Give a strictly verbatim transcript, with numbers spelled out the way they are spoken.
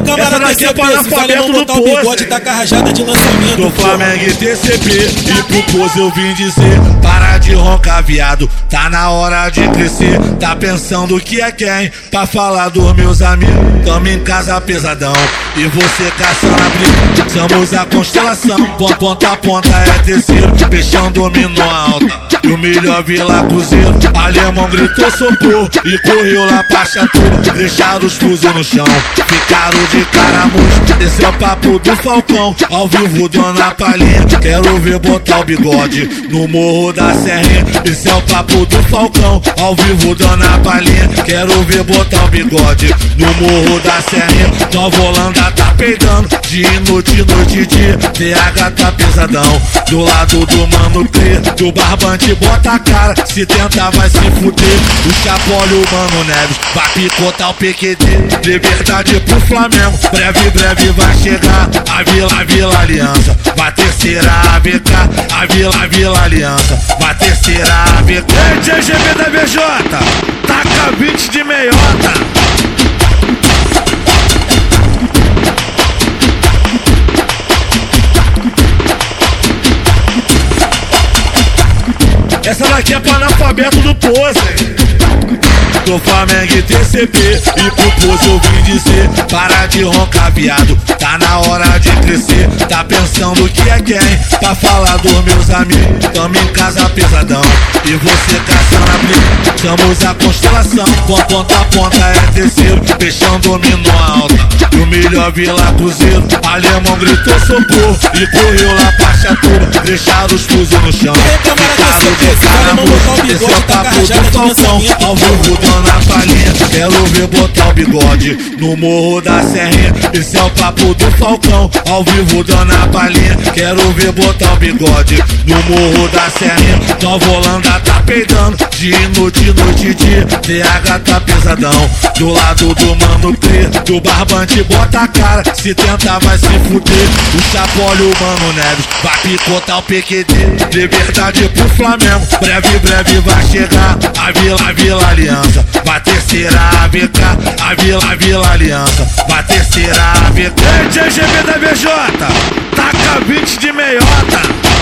Essa daqui é para analfabeto do o bigode tá com a rajada de lançamento. Do Flamengo e T C P, e pro Pose eu vim dizer: para de roncar, viado, tá na hora de crescer. Tá pensando que é quem? Pra falar dos meus amigos. Tamo em casa pesadão e você caçando a briga. Somos a constelação, ponta a ponta é terceiro. Peixão dominou a alta e o melhor Vila Cruzeiro. Alemão gritou socorro e correu lá pra chatura. Deixaram os fuzis no chão, ficaram de caramujo. Esse é o papo do Falcão, ao vivo Dona Palhinha. Quero ver botar o bigode no morro da Serrinha. Esse é o papo do Falcão, ao vivo Dona Palhinha. Quero ver botar o bigode no morro da Serrinha. Nova Holanda tá peidando, de noite, noite, dia. T H tá pesadão, do lado do Mano Clear. Do barbante bota a cara, se tentar vai se fuder. O Chapolho, o Mano Neves, vai picotar o P Q D. Liberdade pro Flamengo, breve, breve vai chegar. A Vila, a Vila Aliança, vai terceira A V K. A Vila, a Vila Aliança, vai terceira A V K. Ei, G G B da V J, taca vinte de meiota. Essa daqui é para analfabeto do Pose. Do Flamengo e T C P, e pro Pose eu vim dizer: para de roncar, viado, tá na hora de crescer. Tá pensando que é quem? Pra falar dos meus amigos. Tamo em casa pesadão e você caçando a briga. Somos a constelação, ponta a ponta é terceiro. Peixão dominou a alta e o melhor Vila Cruzeiro. Alemão gritou socorro e correu lá pra chatura. Deixaram os fuzis no chão, ficaram de caramujo. Esse é o papo do Falcão, ao vivo Dona Palhinha. Quero ver botar o bigode no morro da Serrinha. Esse é o papo do Falcão, ao vivo Dona Palhinha. Quero ver botar o bigode no morro da Serrinha. Nova Holanda tá peidando, de noite, noite, dia. T H tá pesadão, do lado do Mano Clear. Do barbante bota a cara, se tentar vai se fuder. O Chapolho, o Mano Neves, vai picotar o P Q D. Liberdade pro Flamengo, breve, breve vai chegar. A Vila, a Vila Aliança, vai terceira A V K. A Vila, a Vila Aliança, vai terceira A V K. Ei, G G B da V J, taca vinte de meiota.